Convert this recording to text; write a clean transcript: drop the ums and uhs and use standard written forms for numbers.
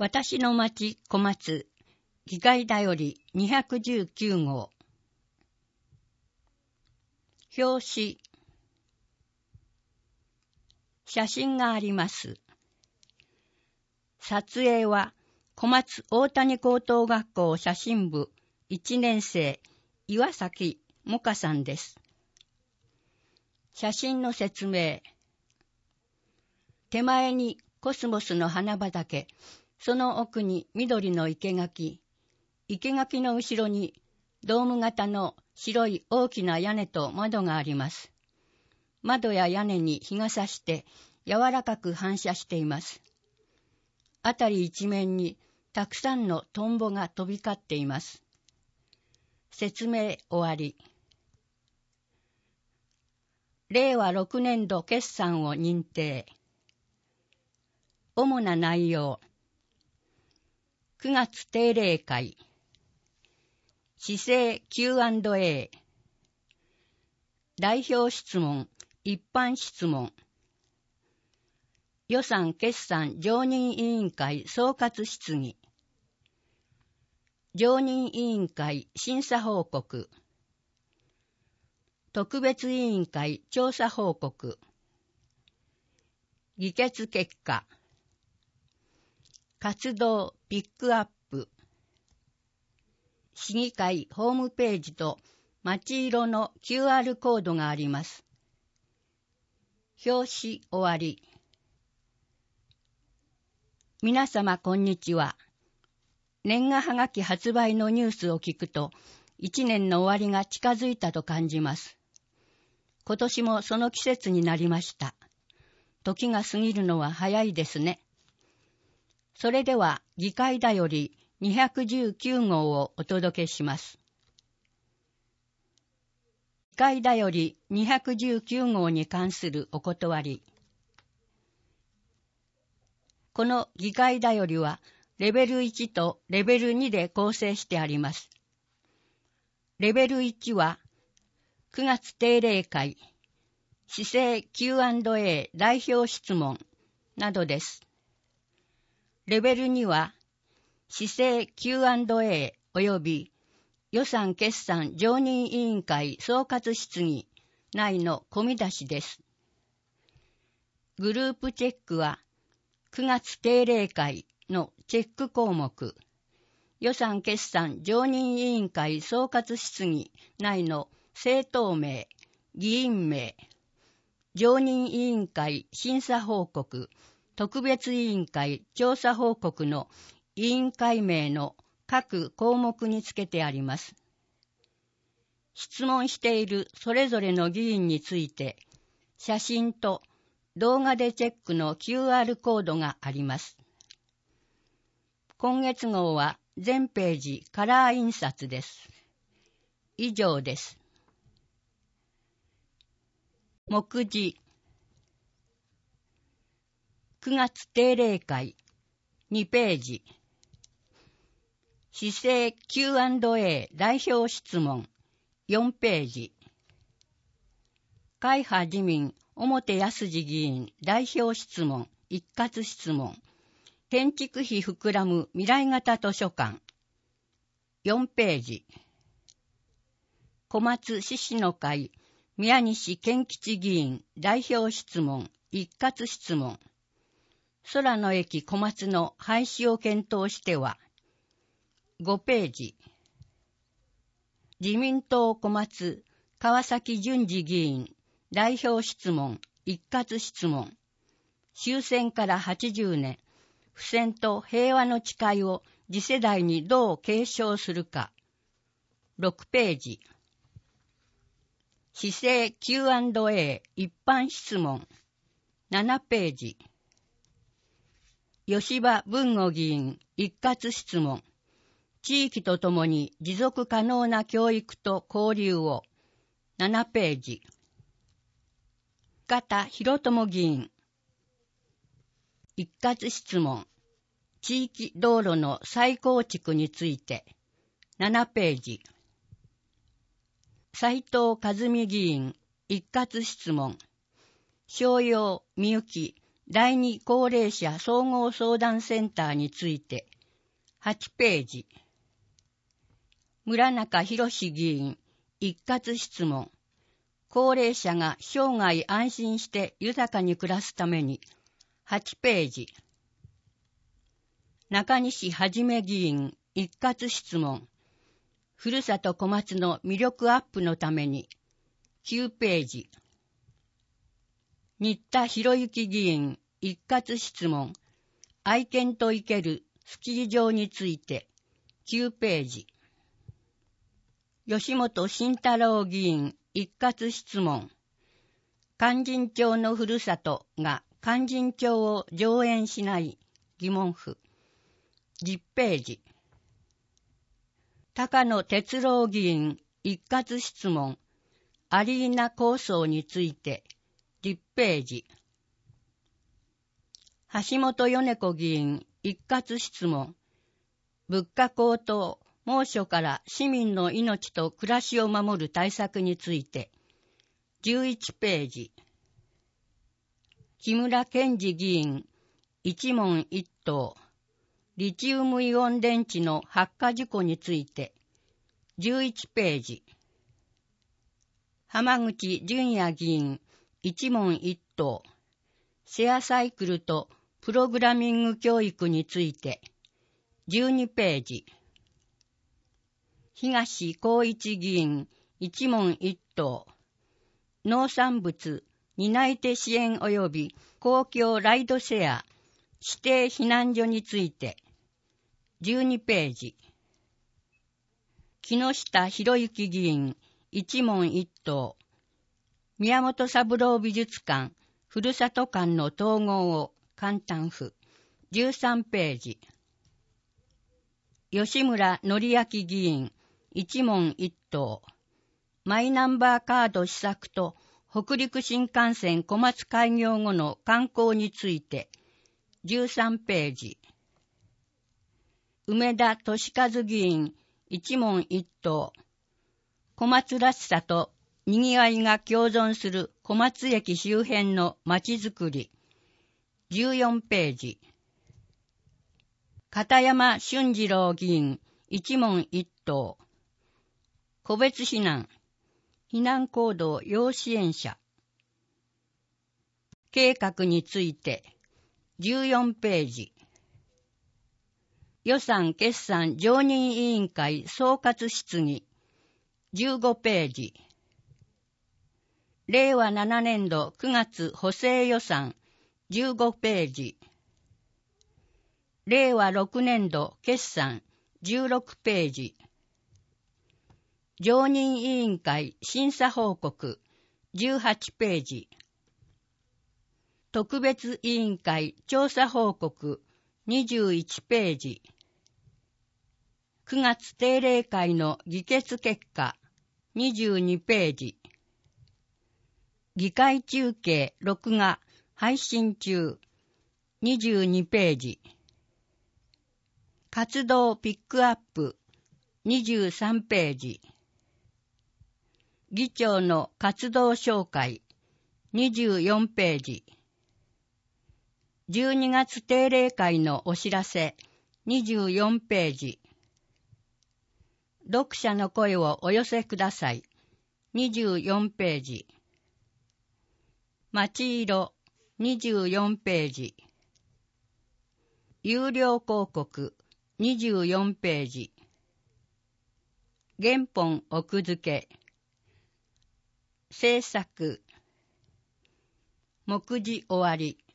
私の町小松議会だより219号。表紙。写真があります。撮影は小松大谷高等学校写真部1年生岩崎萌歌さんです。写真の説明。手前にコスモスの花畑、その奥に緑の生垣、生垣の後ろにドーム型の白い大きな屋根と窓があります。窓や屋根に日が差して柔らかく反射しています。あたり一面にたくさんのトンボが飛び交っています。説明終わり。令和6年度決算を認定。主な内容。9月定例会。市政 Q&A。代表質問、一般質問。予算決算常任委員会総括質疑。常任委員会審査報告。特別委員会調査報告。議決結果。活動ピックアップ。市議会ホームページと町色の QR コードがあります。表紙終わり。皆様こんにちは。年賀はがき発売のニュースを聞くと、一年の終わりが近づいたと感じます。今年もその季節になりました。時が過ぎるのは早いですね。それでは議会だより219号をお届けします。議会だより219号に関するお断り。この議会だよりはレベル1とレベル2で構成してあります。レベル1は9月定例会、市政 Q&A 代表質問などです。レベル2は市政 Q&A および予算決算常任委員会総括質疑内の込み出しです。グループチェックは9月定例会のチェック項目、予算決算常任委員会総括質疑内の政党名、議員名、常任委員会審査報告、特別委員会調査報告の委員会名の各項目につけてあります。質問しているそれぞれの議員について、写真と動画でチェックの QR コードがあります。今月号は全ページカラー印刷です。以上です。目次。9月定例会2ページ。市政 Q&A 代表質問4ページ。会派自民表康二議員代表質問一括質問。建築費膨らむ未来型図書館4ページ。小松獅子の会宮西健吉議員代表質問一括質問。空の駅小松の廃止を検討しては5ページ。自民党小松川崎淳二議員代表質問一括質問。終戦から80年、不戦と平和の誓いを次世代にどう継承するか。6ページ。市政 Q&A 一般質問。7ページ。吉羽文吾議員一括質問。地域とともに持続可能な教育と交流を。7ページ。深田博友議員一括質問。地域道路の再構築について。7ページ。斉藤和美議員一括質問。商用みゆき第二高齢者総合相談センターについて、8ページ。村中博議員、一括質問。高齢者が生涯安心して豊かに暮らすために、8ページ。中西はじめ議員、一括質問。ふるさと小松の魅力アップのために、9ページ。新田博之議員、一括質問。愛犬と生けるスキー場について、9ページ。吉本慎太郎議員、一括質問。勧進帳のふるさとが勧進帳を上演しない疑問符。10ページ。高野哲郎議員、一括質問。アリーナ構想について、10ページ。橋本米子議員、一括質問。物価高騰、猛暑から市民の命と暮らしを守る対策について、11ページ。木村健二議員、一問一答。リチウムイオン電池の発火事故について、11ページ。浜口淳也議員、一問一答。シェアサイクルとプログラミング教育について、12ページ。東光一議員、一問一答。農産物、担い手支援及び公共ライドシェア、指定避難所について、12ページ。木下博之議員、一問一答。宮本三郎美術館、ふるさと館の統合を簡単符、13ページ。吉村紀明議員、一問一答。マイナンバーカード施策と北陸新幹線小松開業後の観光について、13ページ。梅田俊和議員、一問一答。小松らしさと賑わいが共存する小松駅周辺の街づくり、14ページ。片山俊次郎議員、一問一答。個別避難、避難行動要支援者。計画について、14ページ。予算決算常任委員会総括質疑、15ページ。令和7年度9月補正予算、15ページ。令和6年度決算、16ページ。常任委員会審査報告、18ページ。特別委員会調査報告、21ページ。9月定例会の議決結果、22ページ。議会中継録画配信中、22ページ。活動ピックアップ、23ページ。議長の活動紹介、24ページ。12月定例会のお知らせ、24ページ。読者の声をお寄せください、24ページ。街色、24ページ。有料広告、24ページ。原本奥付け。制作。目次終わり。